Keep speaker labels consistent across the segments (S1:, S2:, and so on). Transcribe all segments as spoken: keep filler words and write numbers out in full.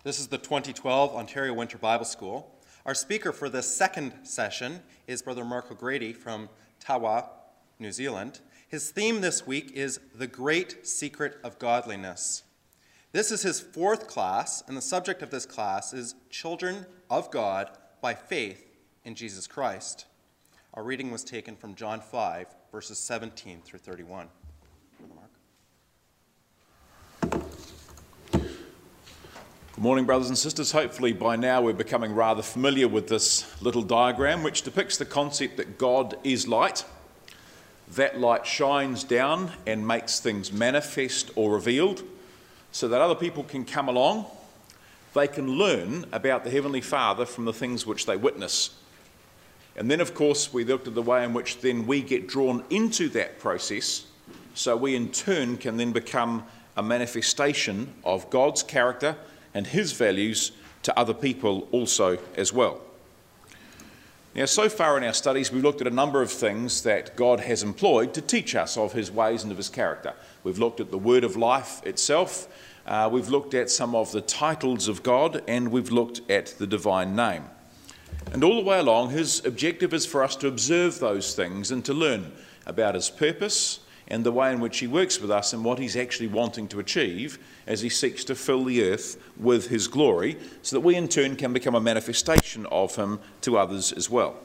S1: This is the twenty twelve Ontario Winter Bible School. Our speaker for this second session is Brother Mark O'Grady from Tawa, New Zealand. His theme this week is The Great Secret of Godliness. This is his fourth class, and the subject of this class is Children of God by Faith in Jesus Christ. Our reading was taken from John five, verses seventeen through thirty-one. Brother Mark.
S2: Good morning, brothers and sisters. Hopefully by now we're becoming rather familiar with this little diagram which depicts the concept that God is light. That light shines down and makes things manifest or revealed so that other people can come along. They can learn about the Heavenly Father from the things which they witness. And then, of course, we looked at the way in which then we get drawn into that process, so we in turn can then become a manifestation of God's character and his values to other people also as well. Now, so far in our studies, we've looked at a number of things that God has employed to teach us of his ways and of his character. We've looked at the word of life itself, uh, we've looked at some of the titles of God, and we've looked at the divine name. And all the way along, his objective is for us to observe those things and to learn about his purpose and the way in which he works with us and what he's actually wanting to achieve as he seeks to fill the earth with his glory, so that we in turn can become a manifestation of him to others as well.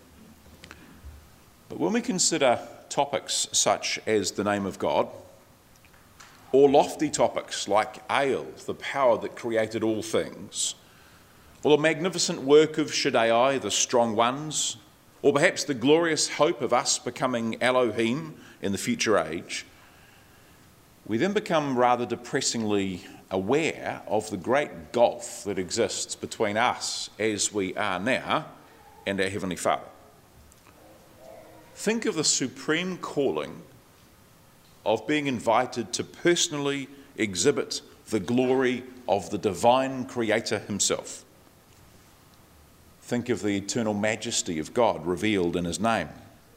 S2: But when we consider topics such as the name of God, or lofty topics like Ale, the power that created all things, or the magnificent work of Shaddai, the strong ones, or perhaps the glorious hope of us becoming Elohim in the future age, we then become rather depressingly aware of the great gulf that exists between us as we are now and our Heavenly Father. Think of the supreme calling of being invited to personally exhibit the glory of the divine Creator himself. Think of the eternal majesty of God revealed in his name.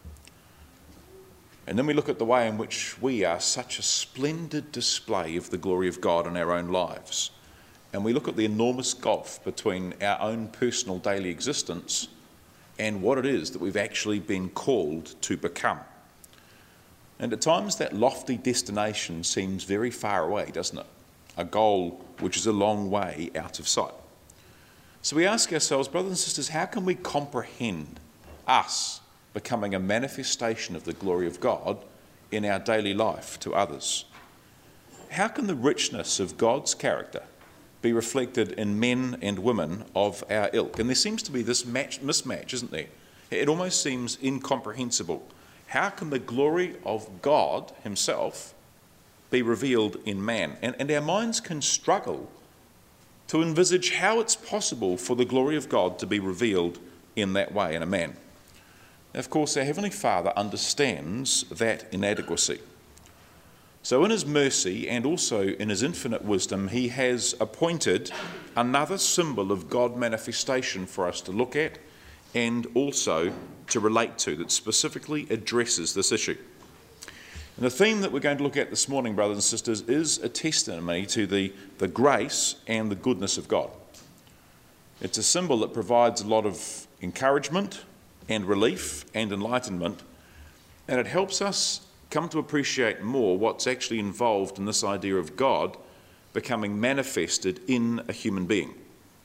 S2: And then we look at the way in which we are such a splendid display of the glory of God in our own lives. And we look at the enormous gulf between our own personal daily existence and what it is that we've actually been called to become. And at times that lofty destination seems very far away, doesn't it? A goal which is a long way out of sight. So we ask ourselves, brothers and sisters, how can we comprehend us becoming a manifestation of the glory of God in our daily life to others? How can the richness of God's character be reflected in men and women of our ilk? And there seems to be this match, mismatch, isn't there? It almost seems incomprehensible. How can the glory of God himself be revealed in man? And, and our minds can struggle to envisage how it's possible for the glory of God to be revealed in that way in a man. Now, of course, our Heavenly Father understands that inadequacy. So in his mercy and also in his infinite wisdom, he has appointed another symbol of God manifestation for us to look at and also to relate to that specifically addresses this issue. And the theme that we're going to look at this morning, brothers and sisters, is a testimony to the, the grace and the goodness of God. It's a symbol that provides a lot of encouragement and relief and enlightenment, and it helps us come to appreciate more what's actually involved in this idea of God becoming manifested in a human being.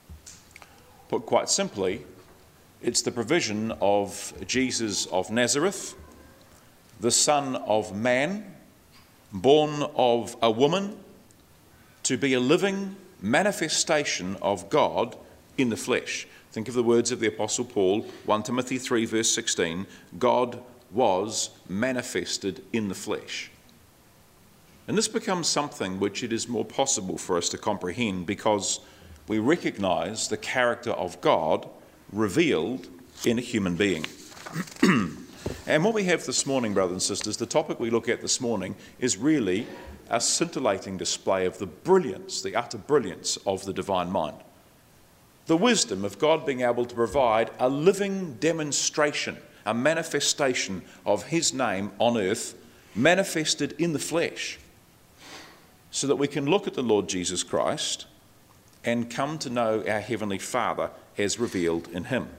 S2: Put quite simply, it's the provision of Jesus of Nazareth, the Son of Man, born of a woman, to be a living manifestation of God in the flesh. Think of the words of the Apostle Paul, First Timothy three verse sixteen, God was manifested in the flesh. And this becomes something which it is more possible for us to comprehend because we recognise the character of God revealed in a human being. And what we have this morning, brothers and sisters, the topic we look at this morning is really a scintillating display of the brilliance, the utter brilliance of the divine mind. The wisdom of God being able to provide a living demonstration, a manifestation of his name on earth, manifested in the flesh, so that we can look at the Lord Jesus Christ and come to know our Heavenly Father as revealed in him.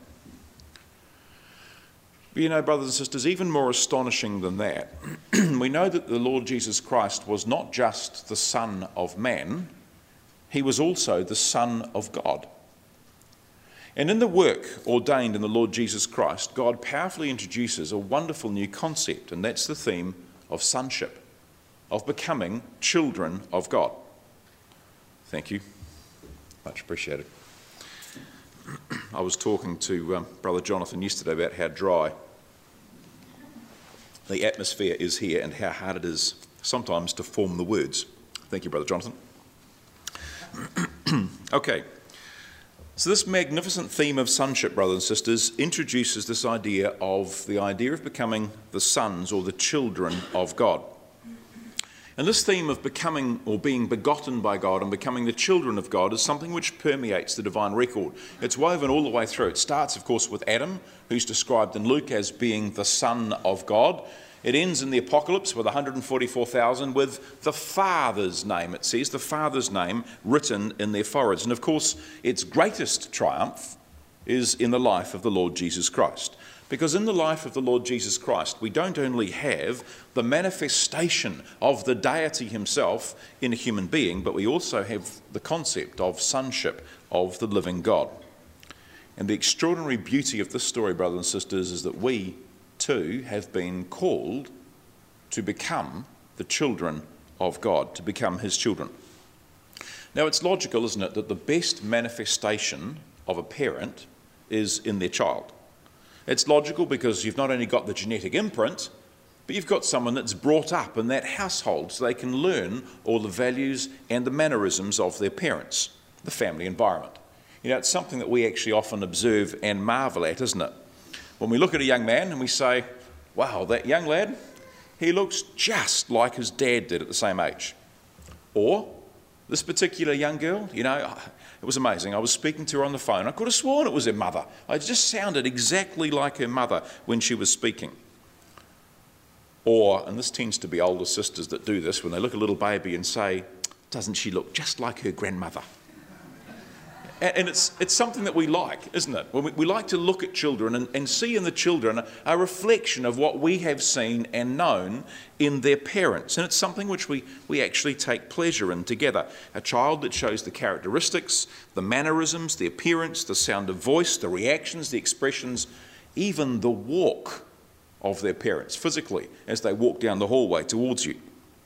S2: But you know, brothers and sisters, even more astonishing than that, we know that the Lord Jesus Christ was not just the Son of man, he was also the Son of God. And in the work ordained in the Lord Jesus Christ, God powerfully introduces a wonderful new concept, and that's the theme of sonship, of becoming children of God. Thank you. Much appreciated. I was talking to um, Brother Jonathan yesterday about how dry the atmosphere is here and how hard it is sometimes to form the words. Thank you, Brother Jonathan. Okay, so this magnificent theme of sonship, brothers and sisters, introduces this idea of the idea of becoming the sons or the children of God. And this theme of becoming or being begotten by God and becoming the children of God is something which permeates the divine record. It's woven all the way through. It starts, of course, with Adam, who's described in Luke as being the Son of God. It ends in the Apocalypse with one hundred forty-four thousand with the Father's name, it says, the Father's name written in their foreheads. And of course, its greatest triumph is in the life of the Lord Jesus Christ. Because in the life of the Lord Jesus Christ, we don't only have the manifestation of the deity himself in a human being, but we also have the concept of sonship of the living God. And the extraordinary beauty of this story, brothers and sisters, is that we too have been called to become the children of God, to become his children. Now, it's logical, isn't it, that the best manifestation of a parent is in their child. It's logical because you've not only got the genetic imprint, but you've got someone that's brought up in that household so they can learn all the values and the mannerisms of their parents, the family environment. You know, it's something that we actually often observe and marvel at, isn't it? When we look at a young man and we say, wow, that young lad, he looks just like his dad did at the same age. Or this particular young girl, you know, it was amazing. I was speaking to her on the phone. I could have sworn it was her mother. It just sounded exactly like her mother when she was speaking. Or, and this tends to be older sisters that do this, when they look at a little baby and say, doesn't she look just like her grandmother? And it's, it's something that we like, isn't it? We, we like to look at children and, and see in the children a reflection of what we have seen and known in their parents. And it's something which we, we actually take pleasure in together. A child that shows the characteristics, the mannerisms, the appearance, the sound of voice, the reactions, the expressions, even the walk of their parents physically as they walk down the hallway towards you.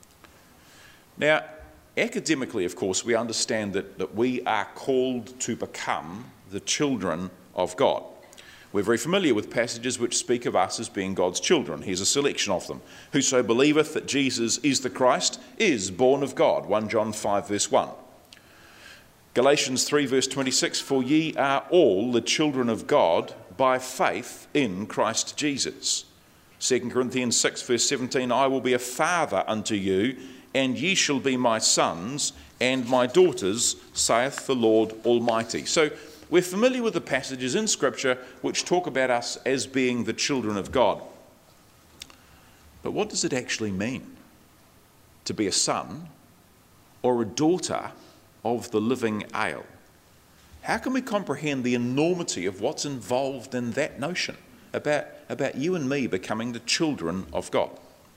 S2: Now, academically, of course, we understand that, that we are called to become the children of God. We're very familiar with passages which speak of us as being God's children. Here's a selection of them. Whoso believeth that Jesus is the Christ is born of God, First John five verse one. Galatians three verse twenty-six, for ye are all the children of God by faith in Christ Jesus. Second Corinthians six verse seventeen, I will be a father unto you, and ye shall be my sons and my daughters, saith the Lord Almighty. So we're familiar with the passages in Scripture which talk about us as being the children of God. But what does it actually mean to be a son or a daughter of the living Ale? How can we comprehend the enormity of what's involved in that notion about, about you and me becoming the children of God?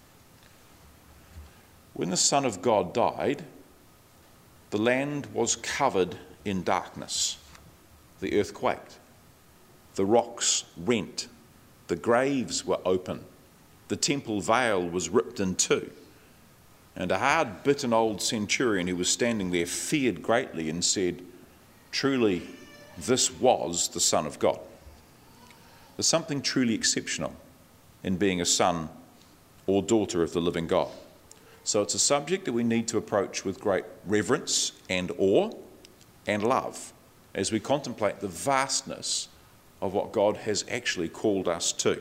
S2: When the Son of God died, the land was covered in darkness. The earth quaked. The rocks rent. The graves were open. The temple veil was ripped in two. And a hard-bitten old centurion who was standing there feared greatly and said, truly, this was the Son of God. There's something truly exceptional in being a son or daughter of the living God. So it's a subject that we need to approach with great reverence and awe and love as we contemplate the vastness of what God has actually called us to.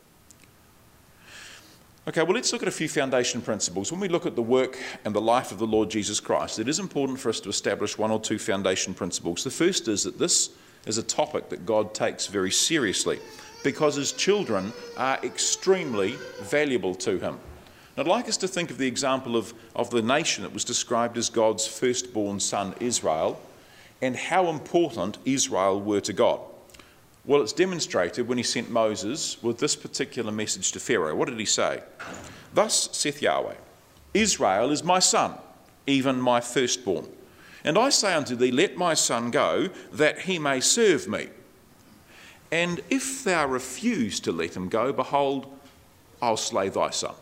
S2: Okay, well, let's look at a few foundation principles. When we look at the work and the life of the Lord Jesus Christ, it is important for us to establish one or two foundation principles. The first is that this is a topic that God takes very seriously because his children are extremely valuable to him. I'd like us to think of the example of, of the nation that was described as God's firstborn son, Israel, and how important Israel were to God? Well, it's demonstrated when he sent Moses with this particular message to Pharaoh. What did he say? Thus saith Yahweh, Israel is my son, even my firstborn. And I say unto thee, let my son go, that he may serve me. And if thou refuse to let him go, behold, I'll slay thy son.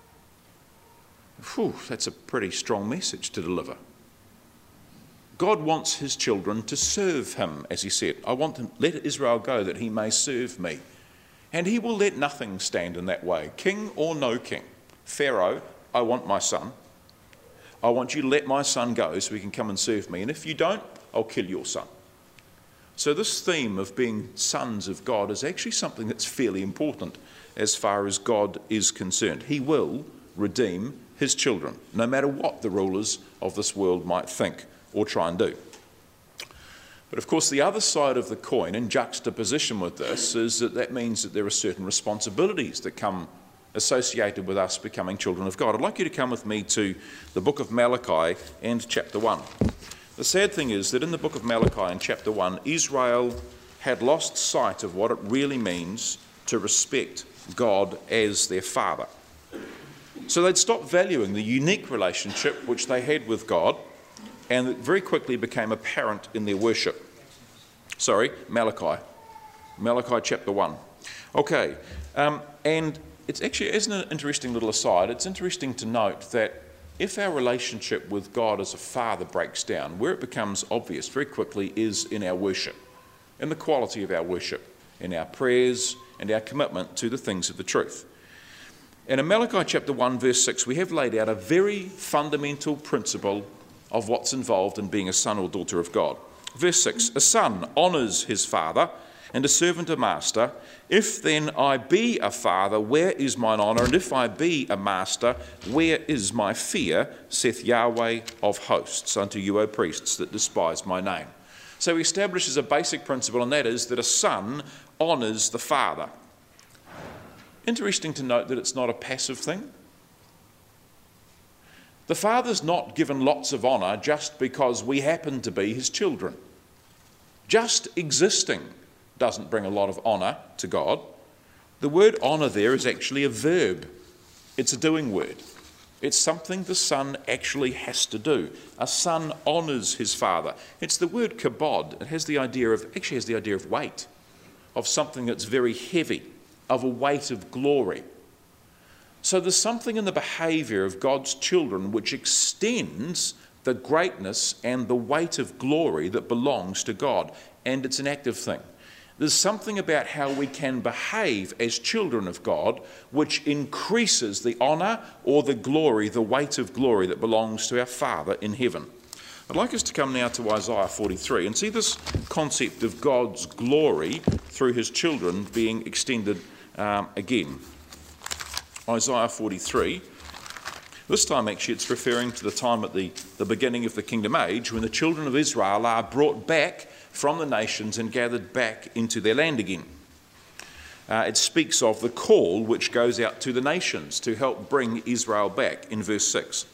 S2: Whew, that's a pretty strong message to deliver. God wants his children to serve him, as he said. I want to let Israel go that he may serve me. And he will let nothing stand in that way, king or no king. Pharaoh, I want my son. I want you to let my son go so he can come and serve me. And if you don't, I'll kill your son. So this theme of being sons of God is actually something that's fairly important as far as God is concerned. He will redeem his children, no matter what the rulers of this world might think or try and do. But of course, the other side of the coin, in juxtaposition with this, is that that means that there are certain responsibilities that come associated with us becoming children of God. I'd like you to come with me to the book of Malachi and chapter one. The sad thing is that in the book of Malachi in chapter one, Israel had lost sight of what it really means to respect God as their Father. So they'd stopped valuing the unique relationship which they had with God, and it very quickly became apparent in their worship. Sorry, Malachi. Malachi chapter one. Okay, um, and it's actually, isn't it an interesting little aside? It's interesting to note that if our relationship with God as a Father breaks down, where it becomes obvious very quickly is in our worship, in the quality of our worship, in our prayers and our commitment to the things of the truth. And in Malachi chapter one verse six, we have laid out a very fundamental principle of what's involved in being a son or daughter of God. Verse six, a son honours his father, and a servant a master. If then I be a father, where is mine honour? And if I be a master, where is my fear? Saith Yahweh of hosts unto you, O priests, that despise my name. So he establishes a basic principle, and that is that a son honours the father. Interesting to note that it's not a passive thing. The Father's not given lots of honour just because we happen to be his children. Just existing doesn't bring a lot of honour to God. The word honour there is actually a verb. It's a doing word. It's something the son actually has to do. A son honours his father. It's the word kabod. It has the idea of, actually has the idea of weight, of something that's very heavy, of a weight of glory. So there's something in the behaviour of God's children which extends the greatness and the weight of glory that belongs to God, and it's an active thing. There's something about how we can behave as children of God which increases the honour or the glory, the weight of glory that belongs to our Father in heaven. I'd like us to come now to Isaiah forty-three and see this concept of God's glory through his children being extended um, again. Isaiah forty-three. This time actually it's referring to the time at the, the beginning of the kingdom age when the children of Israel are brought back from the nations and gathered back into their land again. Uh, it speaks of the call which goes out to the nations to help bring Israel back in verse six.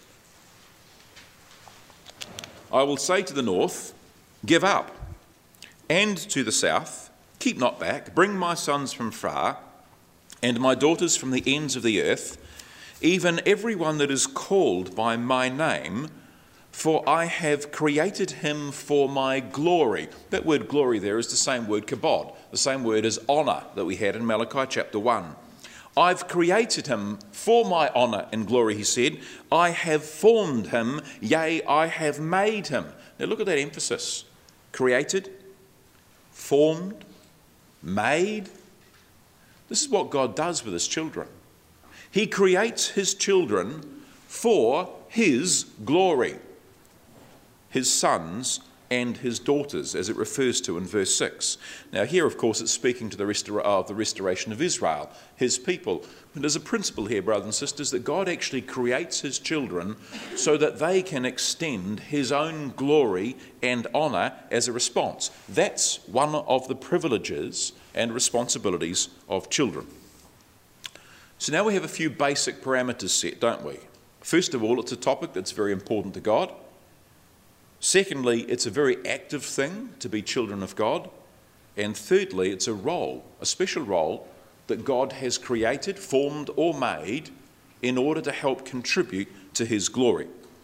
S2: I will say to the north, give up, and to the south, keep not back, bring my sons from far, and my daughters from the ends of the earth, even every one that is called by my name, for I have created him for my glory. That word glory there is the same word kabod, the same word as honour that we had in Malachi chapter one. I've created him for my honour and glory, he said. I have formed him, yea, I have made him. Now look at that emphasis. Created, formed, made. This is what God does with his children. He creates his children for his glory. His sons and his daughters, as it refers to in verse six. Now here, of course, it's speaking to the, restor- of the restoration of Israel, his people. And there's a principle here, brothers and sisters, that God actually creates his children so that they can extend his own glory and honour as a response. That's one of the privileges and responsibilities of children. So now we have a few basic parameters set, don't we? First of all, it's a topic that's very important to God. Secondly, it's a very active thing to be children of God. And thirdly, it's a role, a special role that God has created, formed or made in order to help contribute to his glory.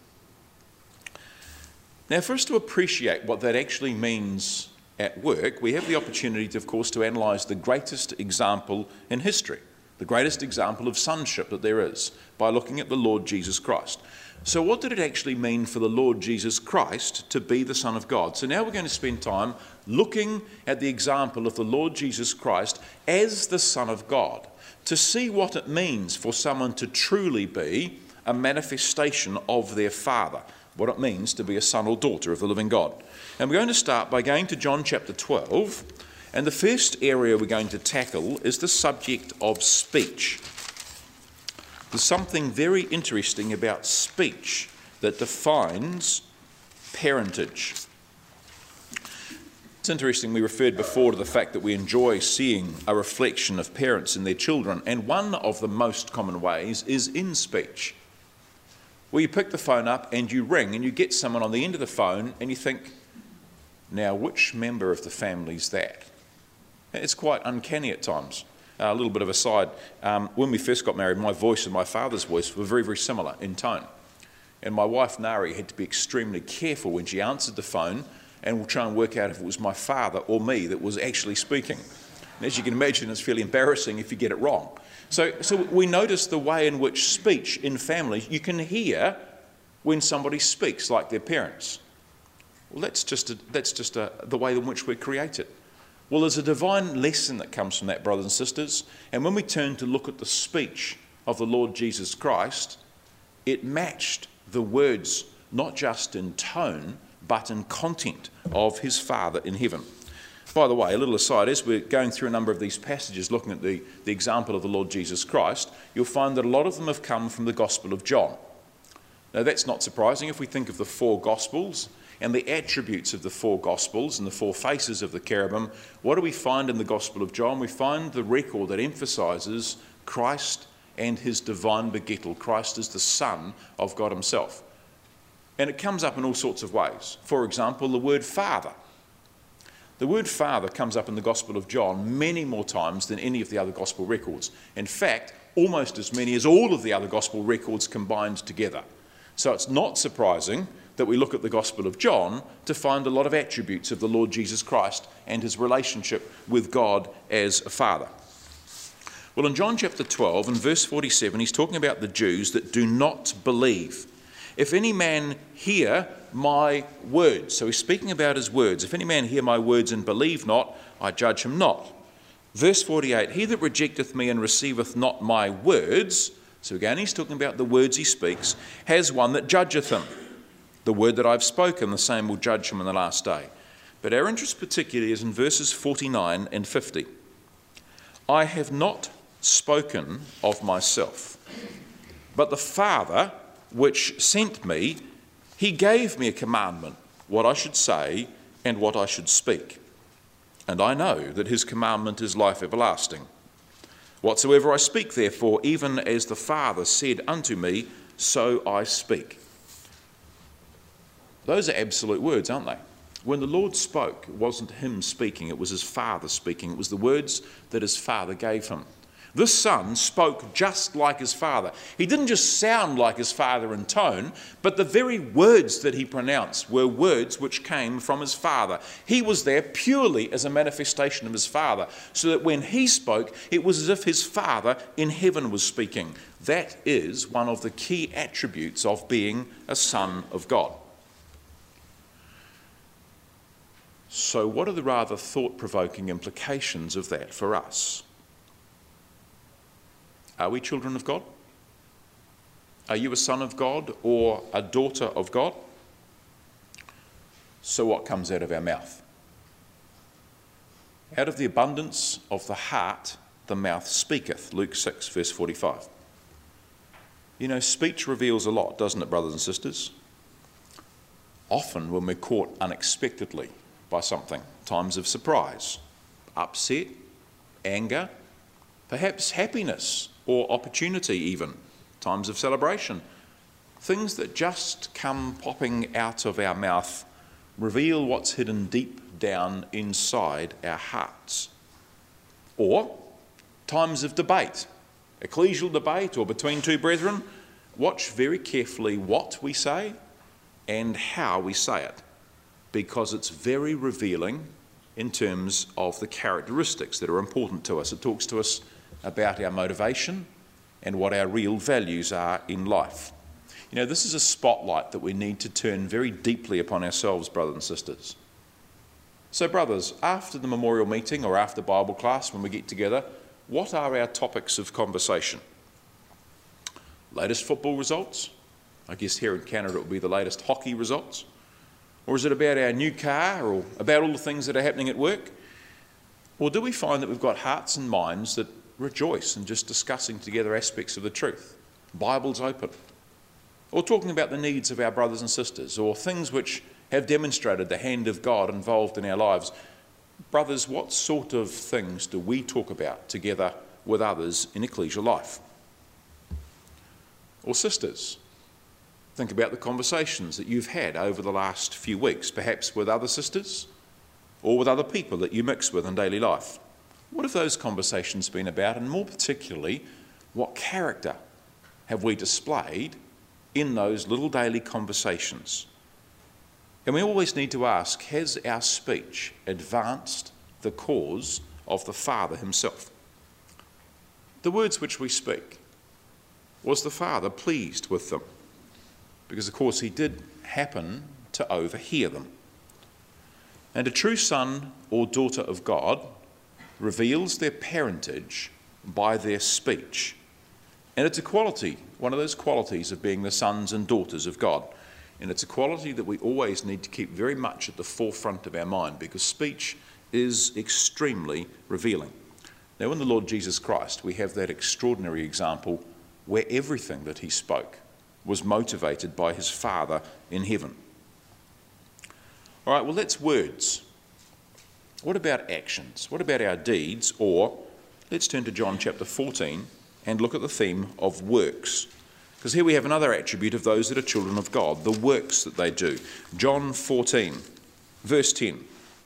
S2: Now, for us to appreciate what that actually means at work, we have the opportunity, to, of course, to analyse the greatest example in history, the greatest example of sonship that there is, by looking at the Lord Jesus Christ. So what did it actually mean for the Lord Jesus Christ to be the Son of God? So now we're going to spend time looking at the example of the Lord Jesus Christ as the Son of God, to see what it means for someone to truly be a manifestation of their Father, what it means to be a son or daughter of the living God. And we're going to start by going to John chapter twelve, and the first area we're going to tackle is the subject of speech. There's something very interesting about speech that defines parentage. It's interesting, we referred before to the fact that we enjoy seeing a reflection of parents in their children, and one of the most common ways is in speech. Where you pick the phone up and you ring and you get someone on the end of the phone and you think, now which member of the family is that? It's quite uncanny at times. Uh, a little bit of a side, um, when we first got married, my voice and my father's voice were very, very similar in tone. And my wife, Nari, had to be extremely careful when she answered the phone and will try and work out if it was my father or me that was actually speaking. And as you can imagine, it's fairly embarrassing if you get it wrong. So, so we notice the way in which speech in families, you can hear when somebody speaks like their parents. Well, that's just, a, that's just a, the way in which we're created. Well, there's a divine lesson that comes from that, brothers and sisters. And when we turn to look at the speech of the Lord Jesus Christ, it matched the words, not just in tone, but in content of his Father in heaven. By the way, a little aside, as we're going through a number of these passages, looking at the, the example of the Lord Jesus Christ, you'll find that a lot of them have come from the Gospel of John. Now, that's not surprising if we think of the four Gospels and the attributes of the four Gospels and the four faces of the cherubim. What do we find in the Gospel of John? We find the record that emphasises Christ and his divine begettal. Christ is the Son of God himself. And it comes up in all sorts of ways. For example, the word Father. The word Father comes up in the Gospel of John many more times than any of the other Gospel records. In fact, almost as many as all of the other Gospel records combined together. So it's not surprising that we look at the Gospel of John to find a lot of attributes of the Lord Jesus Christ and his relationship with God as a Father. Well, in John chapter twelve and verse forty-seven, he's talking about the Jews that do not believe. If any man hear my words, so he's speaking about his words. If any man hear my words and believe not, I judge him not. Verse forty-eight, he that rejecteth me and receiveth not my words, so again he's talking about the words he speaks, has one that judgeth him. The word that I've spoken, the same will judge him in the last day. But our interest particularly is in verses forty-nine and fifty. I have not spoken of myself, but the Father which sent me, he gave me a commandment, what I should say and what I should speak. And I know that his commandment is life everlasting. Whatsoever I speak, therefore, even as the Father said unto me, so I speak. Those are absolute words, aren't they? When the Lord spoke, it wasn't him speaking, it was his Father speaking. It was the words that his Father gave him. This son spoke just like his father. He didn't just sound like his father in tone, but the very words that he pronounced were words which came from his father. He was there purely as a manifestation of his father, so that when he spoke, it was as if his Father in heaven was speaking. That is one of the key attributes of being a son of God. So what are the rather thought-provoking implications of that for us? Are we children of God? Are you a son of God or a daughter of God? So what comes out of our mouth? Out of the abundance of the heart, the mouth speaketh. Luke six, verse forty-five. You know, speech reveals a lot, doesn't it, brothers and sisters? Often when we're caught unexpectedly by something, times of surprise, upset, anger, perhaps happiness or opportunity even, times of celebration. things that just come popping out of our mouth reveal what's hidden deep down inside our hearts. Or times of debate, ecclesial debate or between two brethren, watch very carefully what we say and how we say it, because it's very revealing in terms of the characteristics that are important to us. It talks to us about our motivation and what our real values are in life. You know, this is a spotlight that we need to turn very deeply upon ourselves, brothers and sisters. So, brothers, after the memorial meeting or after Bible class, when we get together, what are our topics of conversation? Latest football results? I guess here in Canada it would be the latest hockey results. Or is it about our new car, or about all the things that are happening at work? Or do we find that we've got hearts and minds that rejoice in just discussing together aspects of the truth? Bibles open. Or talking about the needs of our brothers and sisters, or things which have demonstrated the hand of God involved in our lives. Brothers, what sort of things do we talk about together with others in ecclesial life? Or sisters, think about the conversations that you've had over the last few weeks, perhaps with other sisters or with other people that you mix with in daily life. What have those conversations been about? And more particularly, what character have we displayed in those little daily conversations? And we always need to ask, has our speech advanced the cause of the Father himself? The words which we speak, was the Father pleased with them? Because, of course, he did happen to overhear them. And a true son or daughter of God reveals their parentage by their speech. And it's a quality, one of those qualities of being the sons and daughters of God. And it's a quality that we always need to keep very much at the forefront of our mind, because speech is extremely revealing. Now, in the Lord Jesus Christ, we have that extraordinary example where everything that he spoke was motivated by his Father in heaven. All right, well, that's words. What about actions? What about our deeds? Or let's turn to John chapter fourteen and look at the theme of works. Because here we have another attribute of those that are children of God, the works that they do. John fourteen, verse ten.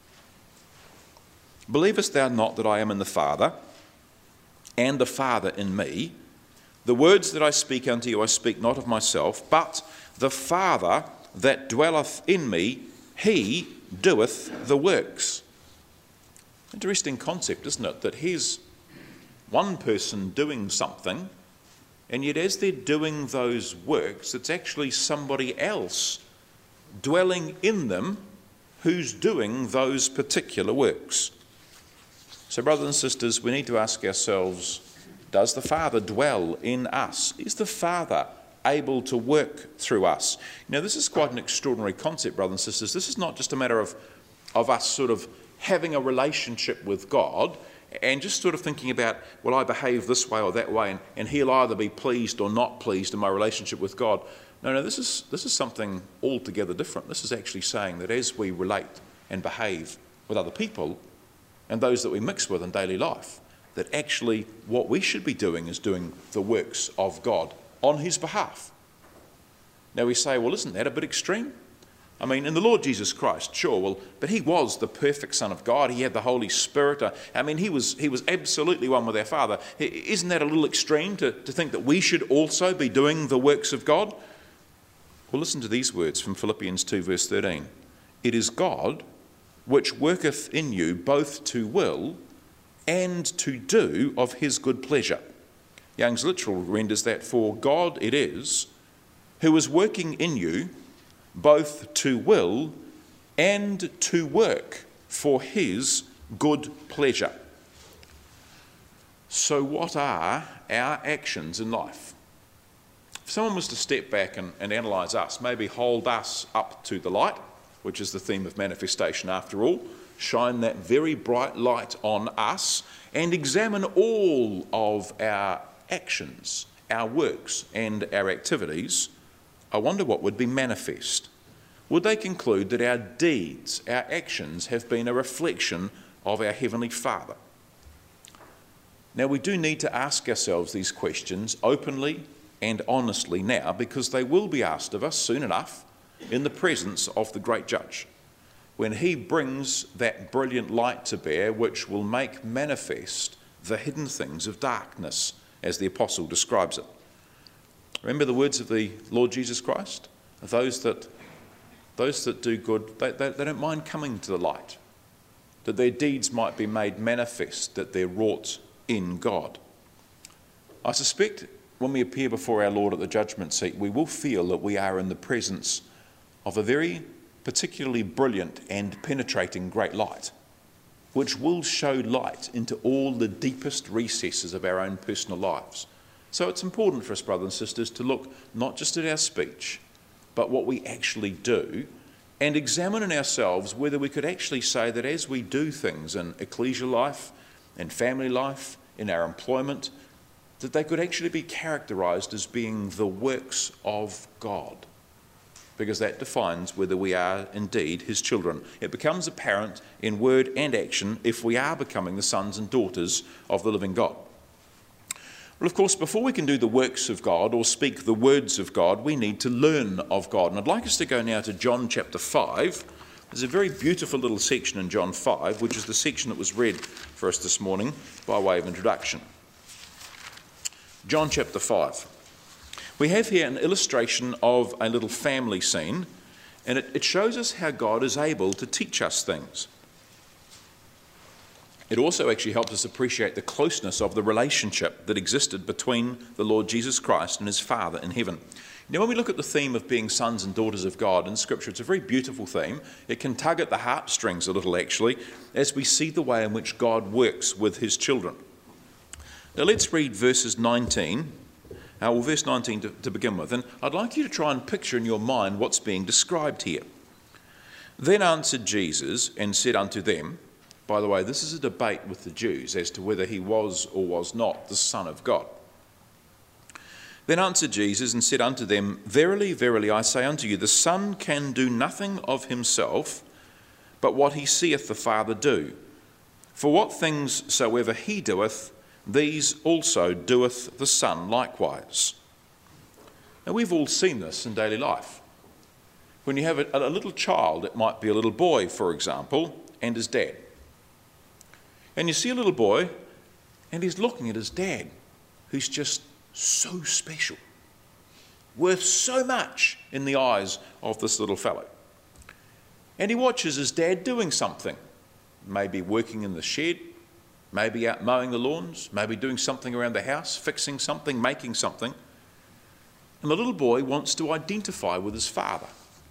S2: Believest thou not that I am in the Father, and the Father in me? The words that I speak unto you I speak not of myself, but the Father that dwelleth in me, he doeth the works. Interesting concept, isn't it? That here's one person doing something, and yet as they're doing those works, it's actually somebody else dwelling in them who's doing those particular works. So, brothers and sisters, we need to ask ourselves, does the Father dwell in us? Is the Father able to work through us? Now, this is quite an extraordinary concept, brothers and sisters. This is not just a matter of, of us sort of having a relationship with God and just sort of thinking about, well, I behave this way or that way, and, and he'll either be pleased or not pleased in my relationship with God. No, no, this is, this is something altogether different. This is actually saying that as we relate and behave with other people and those that we mix with in daily life, that actually what we should be doing is doing the works of God on his behalf. Now we say, well, isn't that a bit extreme? I mean, in the Lord Jesus Christ, sure, well, but he was the perfect Son of God. He had the Holy Spirit. I mean, he was he was absolutely one with our Father. Isn't that a little extreme to, to think that we should also be doing the works of God? Well, listen to these words from Philippians two, verse thirteen. It is God which worketh in you both to will and to do of his good pleasure. Young's literal renders that, for God it is who is working in you both to will and to work for his good pleasure. So what are our actions in life? If someone was to step back and, and analyse us, maybe hold us up to the light, which is the theme of manifestation after all, shine that very bright light on us and examine all of our actions, our works and our activities, I wonder what would be manifest. Would they conclude that our deeds, our actions have been a reflection of our Heavenly Father? Now we do need to ask ourselves these questions openly and honestly now, because they will be asked of us soon enough in the presence of the great judge, when he brings that brilliant light to bear which will make manifest the hidden things of darkness, as the apostle describes it. Remember the words of the Lord Jesus Christ? Those that, those that do good, they, they, they don't mind coming to the light, that their deeds might be made manifest, that they're wrought in God. I suspect when we appear before our Lord at the judgment seat, we will feel that we are in the presence of a very particularly brilliant and penetrating great light, which will show light into all the deepest recesses of our own personal lives. So it's important for us, brothers and sisters, to look not just at our speech, but what we actually do, and examine in ourselves whether we could actually say that as we do things in ecclesial life, in family life, in our employment, that they could actually be characterised as being the works of God, because that defines whether we are indeed his children. It becomes apparent in word and action if we are becoming the sons and daughters of the living God. Well, of course, before we can do the works of God or speak the words of God, we need to learn of God. And I'd like us to go now to John chapter five. There's a very beautiful little section in John five, which is the section that was read for us this morning by way of introduction. John chapter five. We have here an illustration of a little family scene, and it, it shows us how God is able to teach us things. It also actually helps us appreciate the closeness of the relationship that existed between the Lord Jesus Christ and his Father in heaven. Now, when we look at the theme of being sons and daughters of God in Scripture, it's a very beautiful theme. It can tug at the heartstrings a little, actually, as we see the way in which God works with his children. Now, let's read verses nineteen, uh, well, verse nineteen to, to begin with, and I'd like you to try and picture in your mind what's being described here. Then answered Jesus and said unto them, by the way, this is a debate with the Jews as to whether he was or was not the Son of God. Then answered Jesus and said unto them, Verily, verily, I say unto you, the Son can do nothing of himself, but what he seeth the Father do. For what things soever he doeth, these also doeth the Son likewise. Now, we've all seen this in daily life. When you have a, a little child, it might be a little boy, for example, and his dad. And you see a little boy, and he's looking at his dad, who's just so special, worth so much in the eyes of this little fellow. And he watches his dad doing something, maybe working in the shed, maybe out mowing the lawns, maybe doing something around the house, fixing something, making something. And the little boy wants to identify with his father.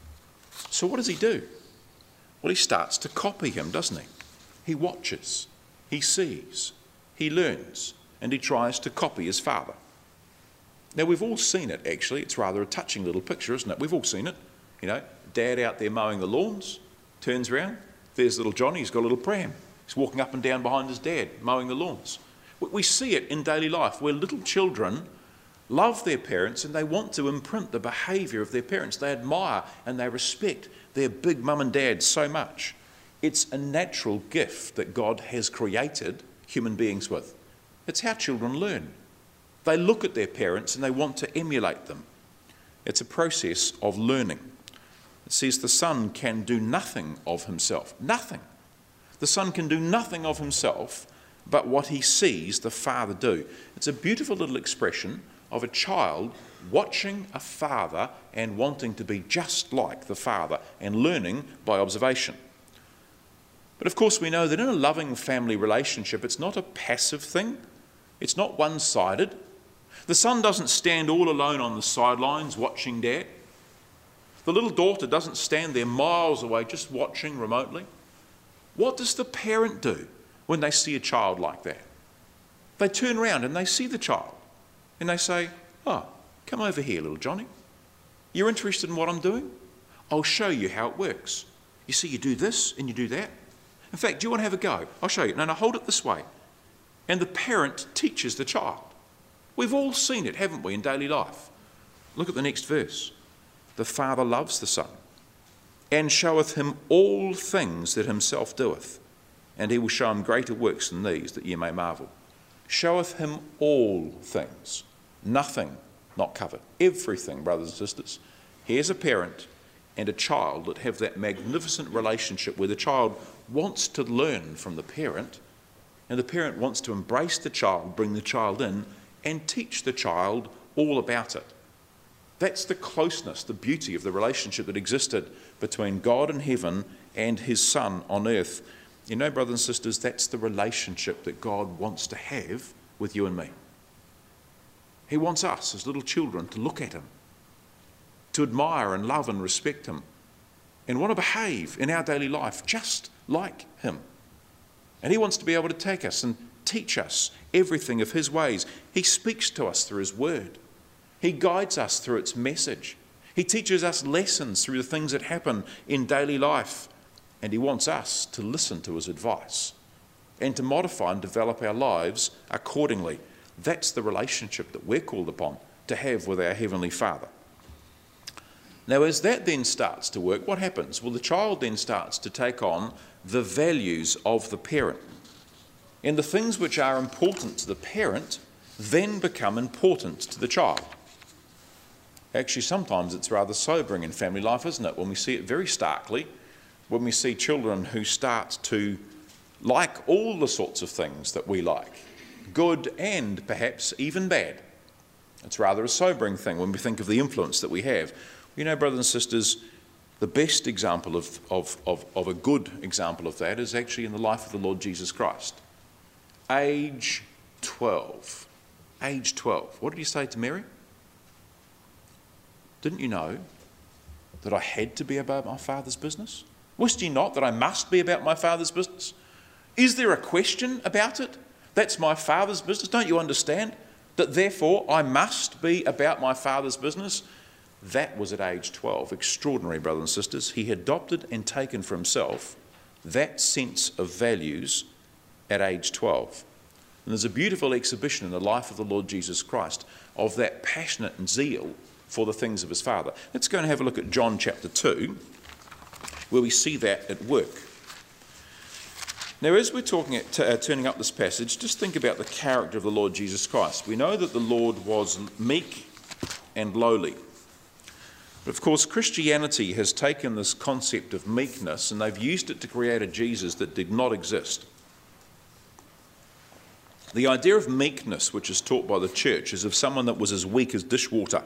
S2: So what does he do? Well, he starts to copy him, doesn't he? He watches. He sees, he learns, and he tries to copy his father. Now, we've all seen it, actually. It's rather a touching little picture, isn't it? We've all seen it. You know, dad out there mowing the lawns, turns around, there's little Johnny, he's got a little pram. He's walking up and down behind his dad, mowing the lawns. We see it in daily life, where little children love their parents and they want to imprint the behaviour of their parents. They admire and they respect their big mum and dad so much. It's a natural gift that God has created human beings with. It's how children learn. They look at their parents and they want to emulate them. It's a process of learning. It says the Son can do nothing of himself. Nothing. The Son can do nothing of himself but what he sees the Father do. It's a beautiful little expression of a child watching a father and wanting to be just like the Father and learning by observation. But of course we know that in a loving family relationship, it's not a passive thing. It's not one-sided. The son doesn't stand all alone on the sidelines watching dad. The little daughter doesn't stand there miles away just watching remotely. What does the parent do when they see a child like that? They turn around and they see the child and they say, oh, come over here, little Johnny. You're interested in what I'm doing? I'll show you how it works. You see, you do this and you do that. In fact, do you want to have a go? I'll show you. No, no, hold it this way. And the parent teaches the child. We've all seen it, haven't we, in daily life? Look at the next verse. The Father loves the Son, and showeth him all things that himself doeth, and he will show him greater works than these, that ye may marvel. Showeth him all things. Nothing not covered. Everything, brothers and sisters. Here's a parent and a child that have that magnificent relationship where the child wants to learn from the parent, and the parent wants to embrace the child, bring the child in, and teach the child all about it. That's the closeness, the beauty of the relationship that existed between God in heaven and his Son on earth. You know, brothers and sisters, that's the relationship that God wants to have with you and me. He wants us as little children to look at him, to admire and love and respect him, and want to behave in our daily life just like him. And he wants to be able to take us and teach us everything of his ways. He speaks to us through his word. He guides us through its message. He teaches us lessons through the things that happen in daily life. And he wants us to listen to his advice and to modify and develop our lives accordingly. That's the relationship that we're called upon to have with our Heavenly Father. Now, as that then starts to work, what happens? Well, the child then starts to take on the values of the parent. And the things which are important to the parent then become important to the child. Actually, sometimes it's rather sobering in family life, isn't it? When we see it very starkly, when we see children who start to like all the sorts of things that we like, good and perhaps even bad. It's rather a sobering thing when we think of the influence that we have. You know, brothers and sisters, the best example of, of, of, of a good example of that is actually in the life of the Lord Jesus Christ. Age twelve. Age twelve. What did he say to Mary? Didn't you know that I had to be about my Father's business? Wist ye not that I must be about my Father's business? Is there a question about it? That's my Father's business. Don't you understand that therefore I must be about my Father's business? That was at age twelve. Extraordinary, brothers and sisters. He adopted and taken for himself that sense of values at age twelve. And there's a beautiful exhibition in the life of the Lord Jesus Christ of that passionate and zeal for the things of his Father. Let's go and have a look at John chapter two, where we see that at work. Now, as we're talking at, uh, turning up this passage, just think about the character of the Lord Jesus Christ. We know that the Lord was meek and lowly. But of course, Christianity has taken this concept of meekness and they've used it to create a Jesus that did not exist. The idea of meekness, which is taught by the church, is of someone that was as weak as dishwater.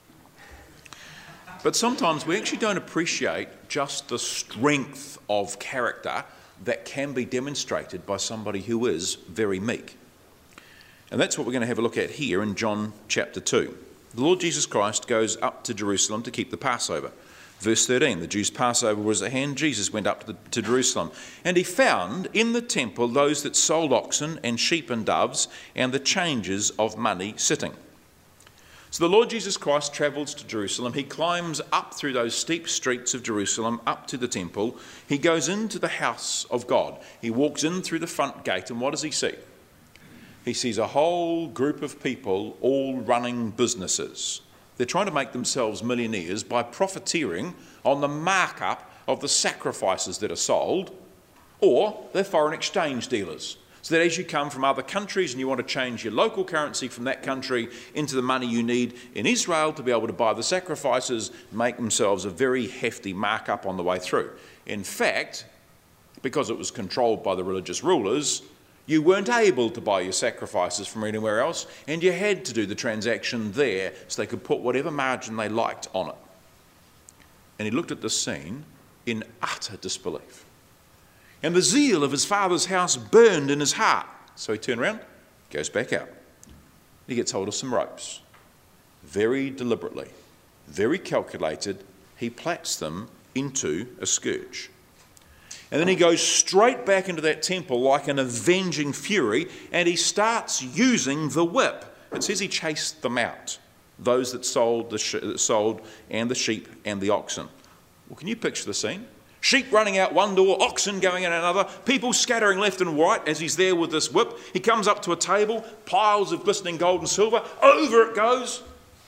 S2: But sometimes we actually don't appreciate just the strength of character that can be demonstrated by somebody who is very meek. And that's what we're going to have a look at here in John chapter two. The Lord Jesus Christ goes up to Jerusalem to keep the Passover. Verse thirteen, the Jews' Passover was at hand. Jesus went up to, the, to Jerusalem, and he found in the temple those that sold oxen and sheep and doves and the changers of money sitting. So the Lord Jesus Christ travels to Jerusalem. He climbs up through those steep streets of Jerusalem, up to the temple. He goes into the house of God. He walks in through the front gate, and what does he see? He sees a whole group of people all running businesses. They're trying to make themselves millionaires by profiteering on the markup of the sacrifices that are sold, or they're foreign exchange dealers. So that as you come from other countries and you want to change your local currency from that country into the money you need in Israel to be able to buy the sacrifices, make themselves a very hefty markup on the way through. In fact, because it was controlled by the religious rulers, you weren't able to buy your sacrifices from anywhere else, and you had to do the transaction there so they could put whatever margin they liked on it. And he looked at the scene in utter disbelief. And the zeal of his father's house burned in his heart. So he turned around, goes back out. He gets hold of some ropes. Very deliberately, very calculated, he plats them into a scourge. And then he goes straight back into that temple like an avenging fury, and he starts using the whip. It says he chased them out, those that sold the sh- that sold and the sheep and the oxen. Well, can you picture the scene? Sheep running out one door, oxen going in another, people scattering left and right as he's there with this whip. He comes up to a table, piles of glistening gold and silver, over it goes.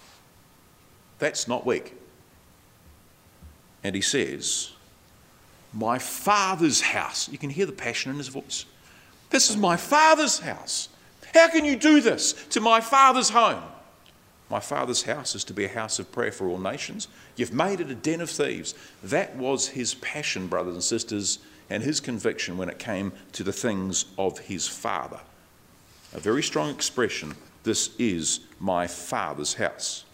S2: That's not weak. And he says, my Father's house. You can hear the passion in his voice. This is my Father's house. How can you do this to my Father's home? My Father's house is to be a house of prayer for all nations. You've made it a den of thieves. That was his passion, brothers and sisters, and his conviction when it came to the things of his Father. A very strong expression, this is my Father's house.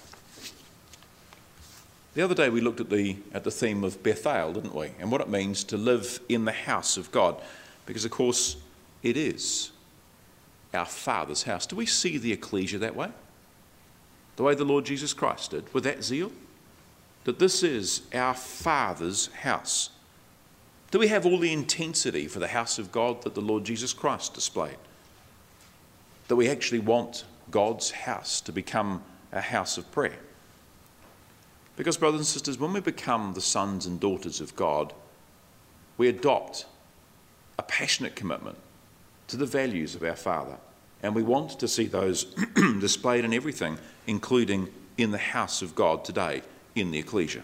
S2: The other day we looked at the, at the theme of Bethel, didn't we? And what it means to live in the house of God. Because, of course, it is our Father's house. Do we see the ecclesia that way? The way the Lord Jesus Christ did, with that zeal? That this is our Father's house. Do we have all the intensity for the house of God that the Lord Jesus Christ displayed? That we actually want God's house to become a house of prayer? Because, brothers and sisters, when we become the sons and daughters of God, we adopt a passionate commitment to the values of our Father. And we want to see those displayed in everything, including in the house of God today, in the ecclesia.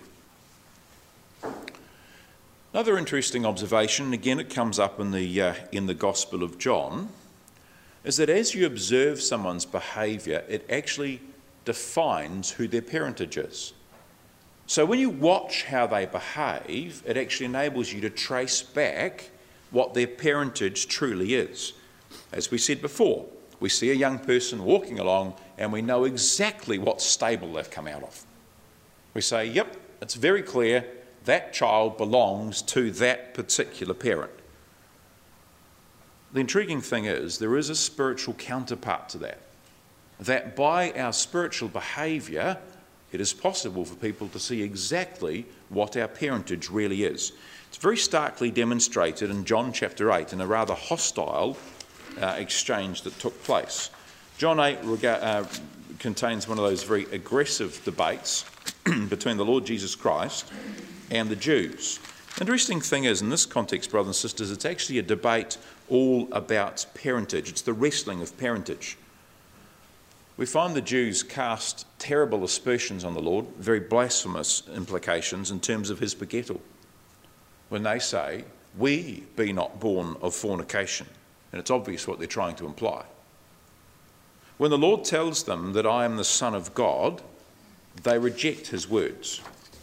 S2: Another interesting observation, again it comes up in the, uh, in the Gospel of John, is that as you observe someone's behaviour, it actually defines who their parentage is. So when you watch how they behave, it actually enables you to trace back what their parentage truly is. As we said before, we see a young person walking along and we know exactly what stable they've come out of. We say, yep, it's very clear that child belongs to that particular parent. The intriguing thing is there is a spiritual counterpart to that. That by our spiritual behaviour, it is possible for people to see exactly what our parentage really is. It's very starkly demonstrated in John chapter eight in a rather hostile uh, exchange that took place. John eight rega- uh, contains one of those very aggressive debates between the Lord Jesus Christ and the Jews. The interesting thing is, in this context, brothers and sisters, it's actually a debate all about parentage. It's the wrestling of parentage. We find the Jews cast terrible aspersions on the Lord, very blasphemous implications in terms of his begettal, when they say, we be not born of fornication. And it's obvious what they're trying to imply. When the Lord tells them that I am the Son of God, they reject his words.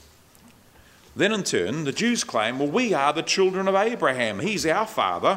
S2: Then in turn, the Jews claim, well, we are the children of Abraham. He's our father.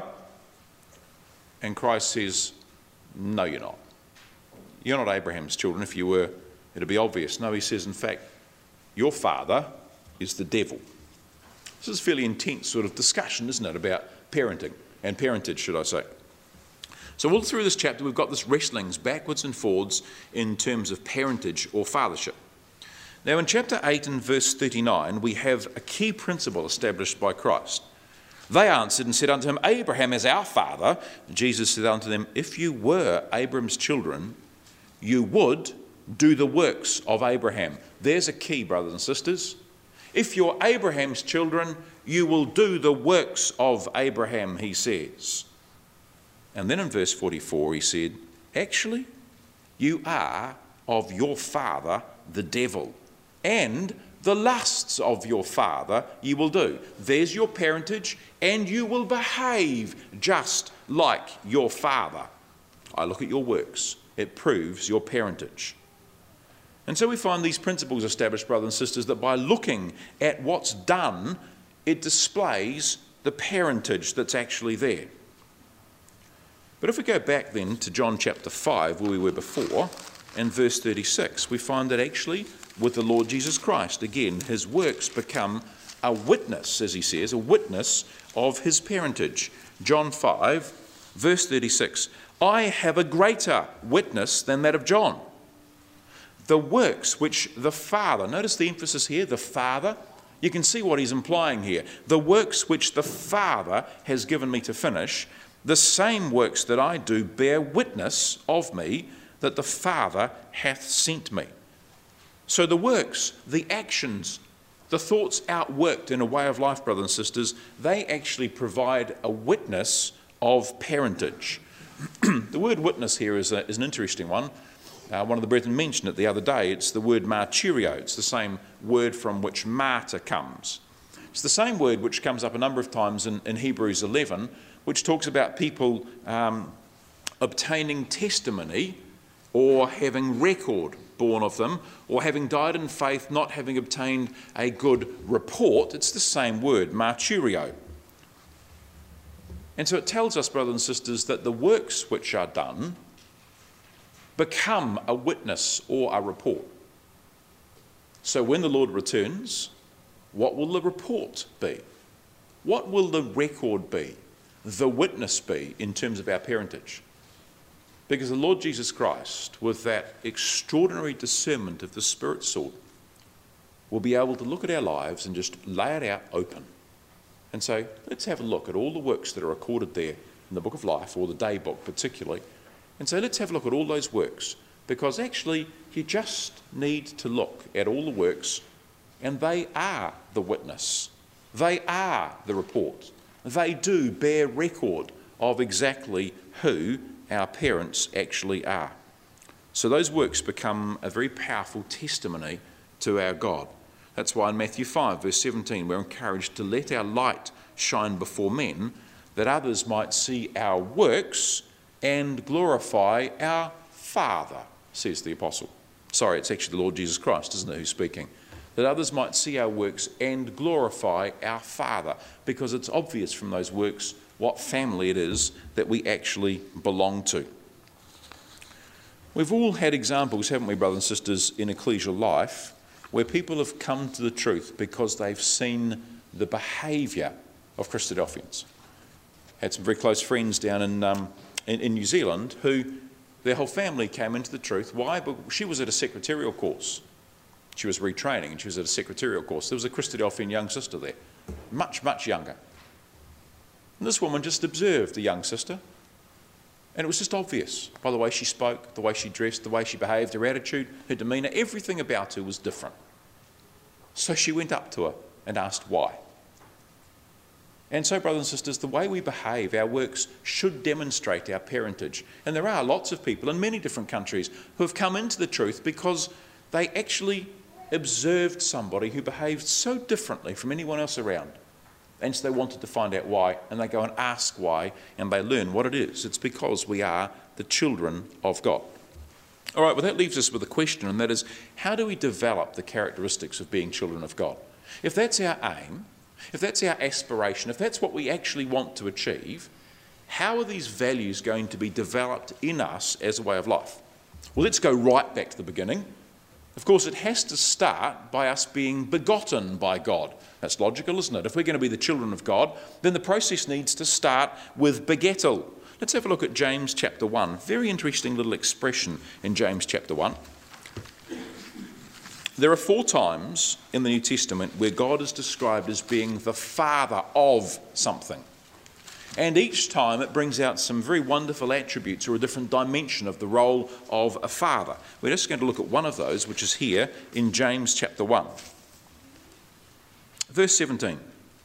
S2: And Christ says, no, you're not. You're not Abraham's children. If you were, it'd be obvious. No, he says, in fact, your father is the devil. This is a fairly intense sort of discussion, isn't it, about parenting and parentage, should I say. So all through this chapter, we've got this wrestlings backwards and forwards in terms of parentage or fathership. Now, in chapter eight and verse thirty-nine, we have a key principle established by Christ. They answered and said unto him, Abraham is our father. Jesus said unto them, if you were Abraham's children, you would do the works of Abraham. There's a key, brothers and sisters. If you're Abraham's children, you will do the works of Abraham, he says. And then in verse forty-four, he said, actually, you are of your father, the devil, and the lusts of your father you will do. There's your parentage, and you will behave just like your father. I look at your works. It proves your parentage. And so we find these principles established, brothers and sisters, that by looking at what's done, it displays the parentage that's actually there. But if we go back then to John chapter five, where we were before, and verse thirty-six, we find that actually with the Lord Jesus Christ, again, his works become a witness, as he says, a witness of his parentage. John five, verse thirty-six, I have a greater witness than that of John. The works which the Father, notice the emphasis here, the Father, you can see what he's implying here. The works which the Father has given me to finish, the same works that I do bear witness of me, that the Father hath sent me. So the works, the actions, the thoughts outworked in a way of life, brothers and sisters, they actually provide a witness of parentage. The word witness here is, a, is an interesting one. Uh, one of the brethren mentioned it the other day. It's the word martyrio. It's the same word from which martyr comes. It's the same word which comes up a number of times in, in Hebrews eleven, which talks about people um, obtaining testimony or having record born of them, or having died in faith, not having obtained a good report. It's the same word, marturio. And so it tells us, brothers and sisters, that the works which are done become a witness or a report. So when the Lord returns, what will the report be? What will the record be, the witness be in terms of our parentage? Because the Lord Jesus Christ, with that extraordinary discernment of the Spirit's sword, will be able to look at our lives and just lay it out open and say, let's have a look at all the works that are recorded there in the book of life, or the day book particularly, and say, let's have a look at all those works, because actually you just need to look at all the works and they are the witness. They are the report. They do bear record of exactly who our parents actually are. So those works become a very powerful testimony to our God. That's why in Matthew five, verse seventeen, we're encouraged to let our light shine before men, that others might see our works and glorify our Father, says the apostle. Sorry, it's actually the Lord Jesus Christ, isn't it, who's speaking. That others might see our works and glorify our Father, because it's obvious from those works what family it is that we actually belong to. We've all had examples, haven't we, brothers and sisters, in ecclesial life, where people have come to the truth because they've seen the behaviour of Christadelphians. Had some very close friends down in, um, in, in New Zealand who their whole family came into the truth. Why? But she was at a secretarial course. She was retraining and she was at a secretarial course. There was a Christadelphian young sister there, much, much younger. And this woman just observed the young sister, and it was just obvious by the way she spoke, the way she dressed, the way she behaved, her attitude, her demeanour, everything about her was different. So she went up to her and asked why. And so, brothers and sisters, the way we behave, our works, should demonstrate our parentage. And there are lots of people in many different countries who have come into the truth because they actually observed somebody who behaved so differently from anyone else around. And so they wanted to find out why, and they go and ask why, and they learn what it is. It's because we are the children of God. All right, well, that leaves us with a question, and that is, how do we develop the characteristics of being children of God? If that's our aim, if that's our aspiration, if that's what we actually want to achieve, how are these values going to be developed in us as a way of life? Well, let's go right back to the beginning. Of course, it has to start by us being begotten by God. That's logical, isn't it? If we're going to be the children of God, then the process needs to start with begettal. Let's have a look at James chapter one. Very interesting little expression in James chapter one. There are four times in the New Testament where God is described as being the father of something. And each time it brings out some very wonderful attributes or a different dimension of the role of a father. We're just going to look at one of those, which is here in James chapter one. Verse seventeen.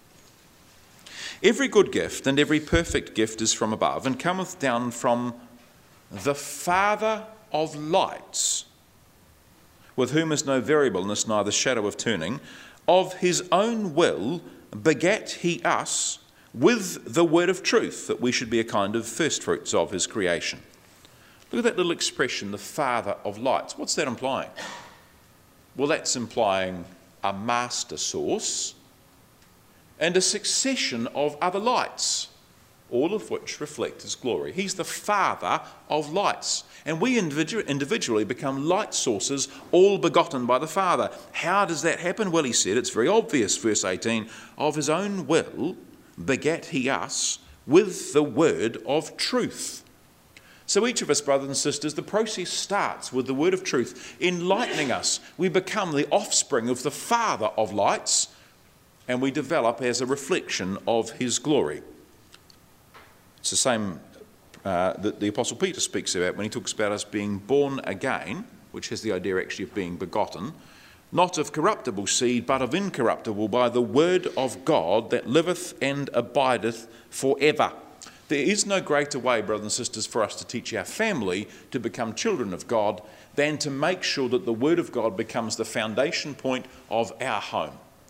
S2: Every good gift and every perfect gift is from above, and cometh down from the Father of lights, with whom is no variableness, neither shadow of turning. Of his own will begat he us with the word of truth, that we should be a kind of firstfruits of his creation. Look at that little expression, the Father of lights. What's that implying? Well, that's implying a master source and a succession of other lights, all of which reflect his glory. He's the Father of lights. And we individu- individually become light sources, all begotten by the Father. How does that happen? Well, he said, it's very obvious, verse eighteen, of his own will begat he us with the word of truth. So each of us, brothers and sisters, the process starts with the word of truth enlightening us. We become the offspring of the Father of lights, and we develop as a reflection of his glory. It's the same uh, that the Apostle Peter speaks about when he talks about us being born again, which has the idea actually of being begotten, not of corruptible seed, but of incorruptible, by the word of God that liveth and abideth forever. There is no greater way, brothers and sisters, for us to teach our family to become children of God than to make sure that the word of God becomes the foundation point of our home.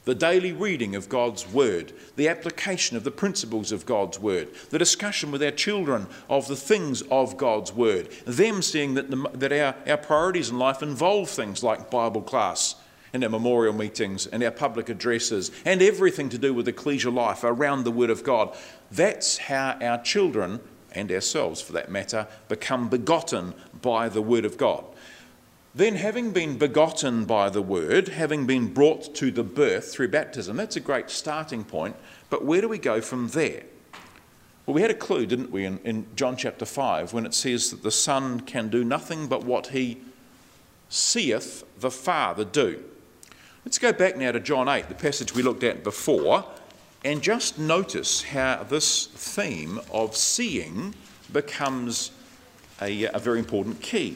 S2: The daily reading of God's Word, the application of the principles of God's Word, the discussion with our children of the things of God's Word, them seeing that, the, that our, our priorities in life involve things like Bible class and our memorial meetings and our public addresses and everything to do with ecclesial life around the Word of God. That's how our children, and ourselves for that matter, become begotten by the Word of God. Then, having been begotten by the Word, having been brought to the birth through baptism, that's a great starting point. But where do we go from there? Well, we had a clue, didn't we, in, in John chapter five, when it says that the Son can do nothing but what he seeth the Father do. Let's go back now to John eight, the passage we looked at before, and just notice how this theme of seeing becomes a, a very important key.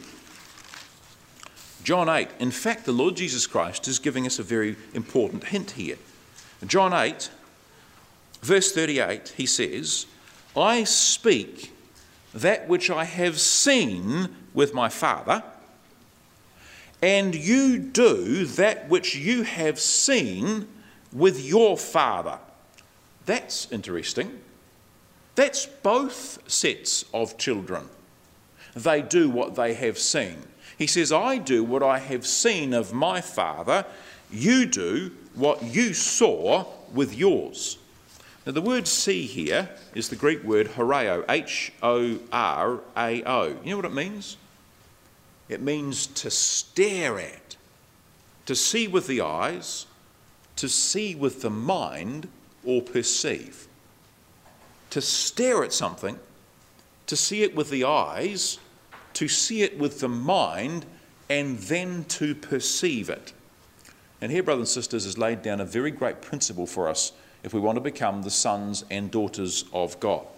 S2: John eight, in fact, the Lord Jesus Christ is giving us a very important hint here. In John eight, verse thirty-eight, he says, I speak that which I have seen with my Father, and you do that which you have seen with your father. That's interesting. That's both sets of children. They do what they have seen. He says, I do what I have seen of my Father. You do what you saw with yours. Now the word see here is the Greek word horao, H O R A O. You know what it means? It means to stare at, to see with the eyes, to see with the mind, or perceive. To stare at something, to see it with the eyes, to see it with the mind, and then to perceive it. And here, brothers and sisters, is laid down a very great principle for us if we want to become the sons and daughters of God.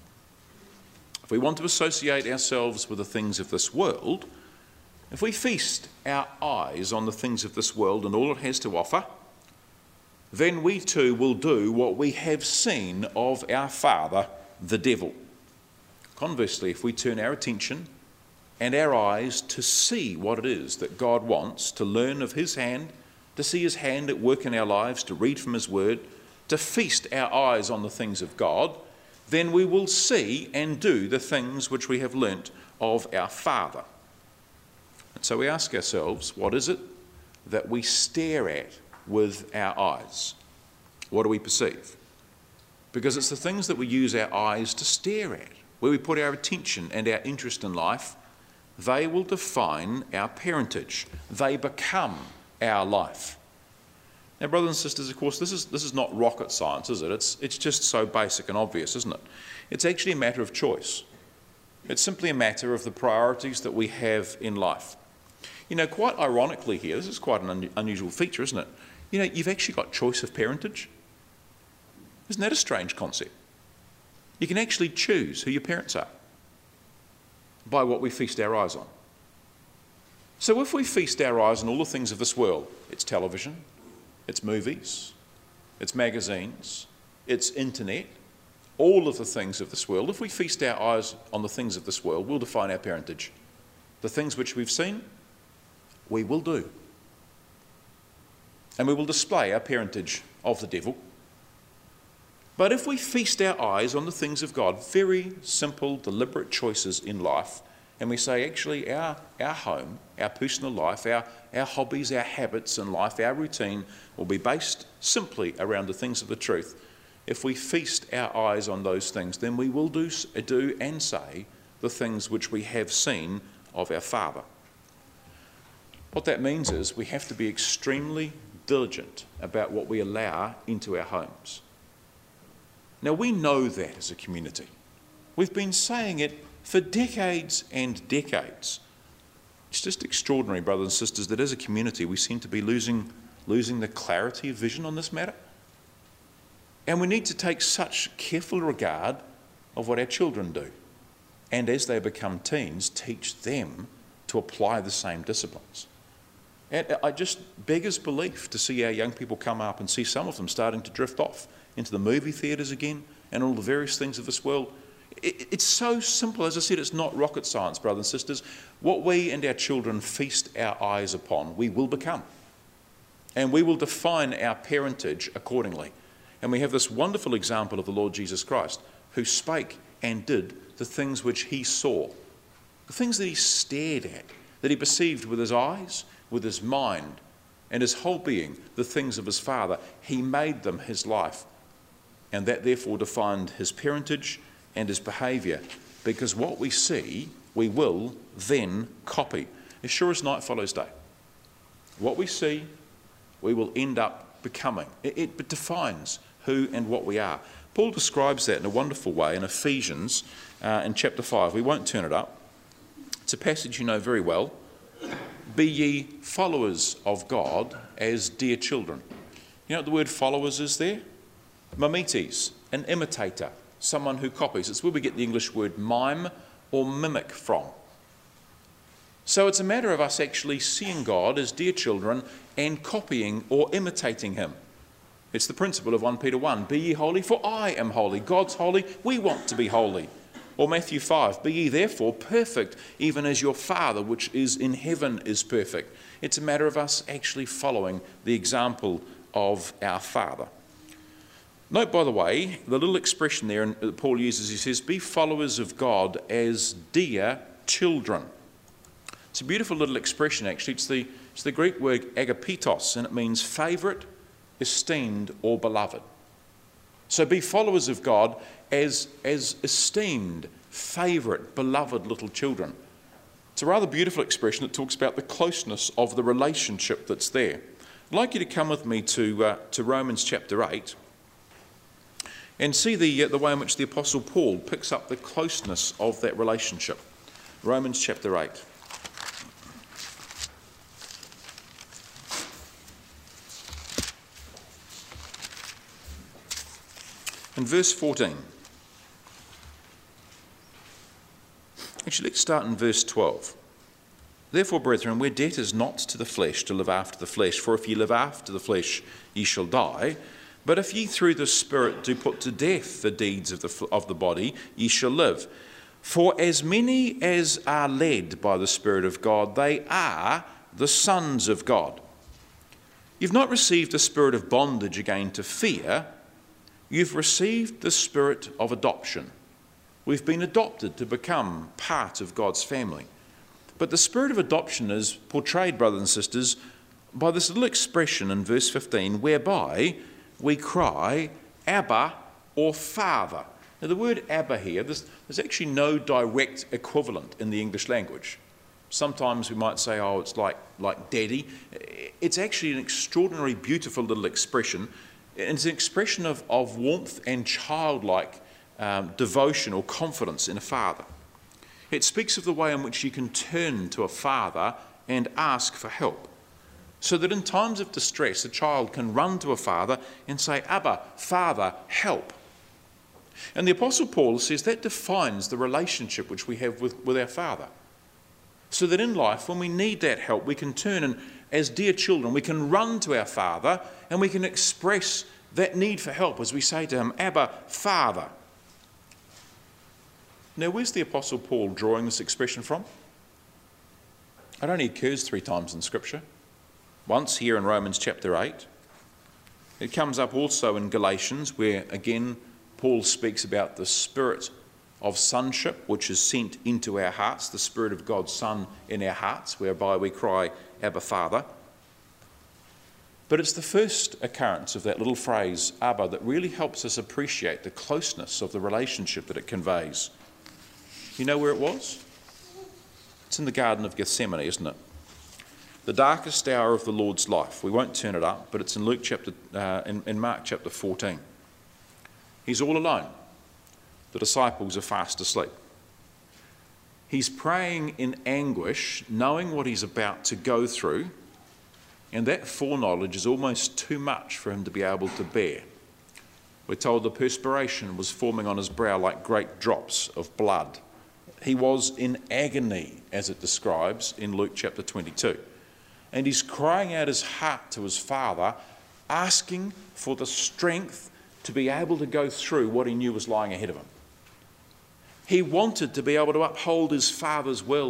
S2: If we want to associate ourselves with the things of this world, if we feast our eyes on the things of this world and all it has to offer, then we too will do what we have seen of our father, the devil. Conversely, if we turn our attention and our eyes to see what it is that God wants, to learn of his hand, to see his hand at work in our lives, to read from his word, to feast our eyes on the things of God, then we will see and do the things which we have learnt of our Father. And so we ask ourselves, what is it that we stare at with our eyes? What do we perceive? Because it's the things that we use our eyes to stare at, where we put our attention and our interest in life, they will define our parentage. They become our life. Now, brothers and sisters, of course, this is, this is not rocket science, is it? It's, it's just so basic and obvious, isn't it? It's actually a matter of choice. It's simply a matter of the priorities that we have in life. You know, quite ironically here, this is quite an un- unusual feature, isn't it? You know, you've actually got choice of parentage. Isn't that a strange concept? You can actually choose who your parents are by what we feast our eyes on. So if we feast our eyes on all the things of this world, it's television, it's movies, it's magazines, it's internet, all of the things of this world, if we feast our eyes on the things of this world, we'll define our parentage. The things which we've seen, we will do. And we will display our parentage of the devil. But if we feast our eyes on the things of God, very simple, deliberate choices in life, and we say, actually, our, our home, our personal life, our, our hobbies, our habits in life, our routine will be based simply around the things of the truth. If we feast our eyes on those things, then we will do, do and say the things which we have seen of our Father. What that means is we have to be extremely diligent about what we allow into our homes. Now, we know that as a community. We've been saying it for decades and decades. It's just extraordinary, brothers and sisters, that as a community we seem to be losing, losing the clarity of vision on this matter. And we need to take such careful regard of what our children do. And as they become teens, teach them to apply the same disciplines. And I just beggars belief to see our young people come up and see some of them starting to drift off into the movie theatres again and all the various things of this world. It's so simple. As I said, it's not rocket science, brothers and sisters. What we and our children feast our eyes upon, we will become. And we will define our parentage accordingly. And we have this wonderful example of the Lord Jesus Christ, who spake and did the things which he saw, the things that he stared at, that he perceived with his eyes, with his mind, and his whole being, the things of his Father. He made them his life. And that therefore defined his parentage and his behaviour, because what we see, we will then copy. As sure as night follows day. What we see, we will end up becoming. It, it defines who and what we are. Paul describes that in a wonderful way in Ephesians uh, in chapter five. We won't turn it up. It's a passage you know very well. Be ye followers of God as dear children. You know what the word followers is there? Mimetes, an imitator, someone who copies. It's where we get the English word mime or mimic from. So it's a matter of us actually seeing God as dear children and copying or imitating him. It's the principle of First Peter one. Be ye holy, for I am holy. God's holy, we want to be holy. Or Matthew five. Be ye therefore perfect, even as your Father which is in heaven is perfect. It's a matter of us actually following the example of our Father. Note, by the way, the little expression there that Paul uses, he says, be followers of God as dear children. It's a beautiful little expression, actually. It's the, it's the Greek word agapitos, and it means favourite, esteemed, or beloved. So be followers of God as, as esteemed, favourite, beloved little children. It's a rather beautiful expression that talks about the closeness of the relationship that's there. I'd like you to come with me to, uh, to Romans chapter eight and see the, uh, the way in which the Apostle Paul picks up the closeness of that relationship. Romans chapter eight. In verse fourteen. Actually, let's start in verse twelve. Therefore, brethren, we're debtors not to the flesh to live after the flesh. For if ye live after the flesh, ye shall die. But if ye through the Spirit do put to death the deeds of the, of the body, ye shall live. For as many as are led by the Spirit of God, they are the sons of God. You've not received a spirit of bondage again to fear. You've received the spirit of adoption. We've been adopted to become part of God's family. But the spirit of adoption is portrayed, brothers and sisters, by this little expression in verse fifteen, whereby we cry, Abba, or Father. Now the word Abba here, there's, there's actually no direct equivalent in the English language. Sometimes we might say, oh, it's like, like daddy. It's actually an extraordinarily beautiful little expression. It's an expression of, of warmth and childlike um, devotion or confidence in a father. It speaks of the way in which you can turn to a father and ask for help, so that in times of distress, a child can run to a father and say, Abba, Father, help. And the Apostle Paul says that defines the relationship which we have with, with our Father. So that in life, when we need that help, we can turn and, as dear children, we can run to our Father and we can express that need for help as we say to him, Abba, Father. Now, where's the Apostle Paul drawing this expression from? It only occurs three times in Scripture. Once here in Romans chapter eight. It comes up also in Galatians, where again Paul speaks about the spirit of sonship which is sent into our hearts, the Spirit of God's Son in our hearts, whereby we cry, Abba, Father. But it's the first occurrence of that little phrase, Abba, that really helps us appreciate the closeness of the relationship that it conveys. You know where it was? It's in the Garden of Gethsemane, isn't it? The darkest hour of the Lord's life. We won't turn it up, but it's in Luke chapter, uh, in, in Mark chapter fourteen. He's all alone. The disciples are fast asleep. He's praying in anguish, knowing what he's about to go through, and that foreknowledge is almost too much for him to be able to bear. We're told the perspiration was forming on his brow like great drops of blood. He was in agony, as it describes in Luke chapter twenty-two. And he's crying out his heart to his Father, asking for the strength to be able to go through what he knew was lying ahead of him. He wanted to be able to uphold his Father's will,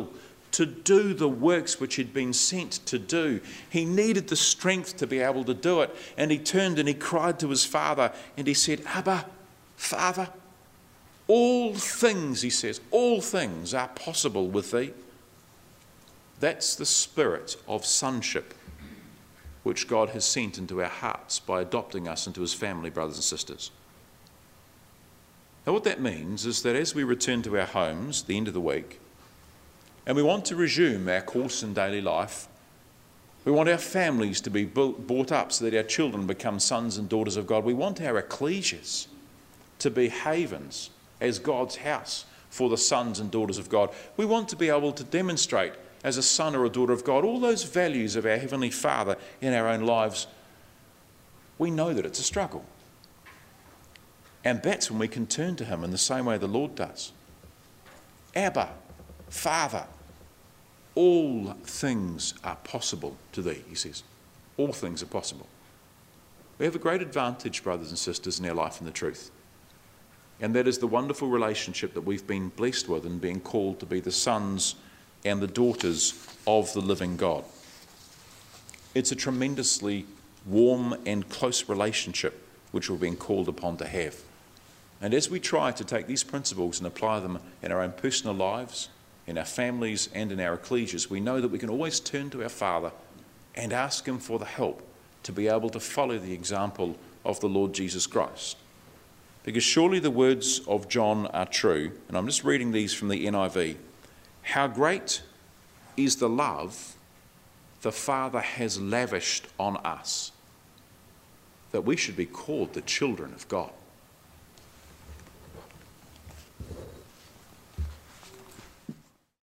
S2: to do the works which he'd been sent to do. He needed the strength to be able to do it. And he turned and he cried to his father and he said, Abba, Father, all things, he says, all things are possible with thee. That's the spirit of sonship which God has sent into our hearts by adopting us into his family, brothers and sisters. Now what that means is that as we return to our homes at the end of the week, and we want to resume our course in daily life, we want our families to be built, brought up so that our children become sons and daughters of God. We want our ecclesias to be havens as God's house for the sons and daughters of God. We want to be able to demonstrate as a son or a daughter of God all those values of our Heavenly Father in our own lives. We know that it's a struggle. And that's when we can turn to him in the same way the Lord does. Abba, Father, all things are possible to thee, he says. All things are possible. We have a great advantage, brothers and sisters, in our life in the truth. And that is the wonderful relationship that we've been blessed with in being called to be the sons and the daughters of the living God. It's a tremendously warm and close relationship which we're being called upon to have. And as we try to take these principles and apply them in our own personal lives, in our families and in our ecclesias, we know that we can always turn to our Father and ask him for the help to be able to follow the example of the Lord Jesus Christ. Because surely the words of John are true, and I'm just reading these from the N I V. How great is the love the Father has lavished on us, that we should be called the children of God.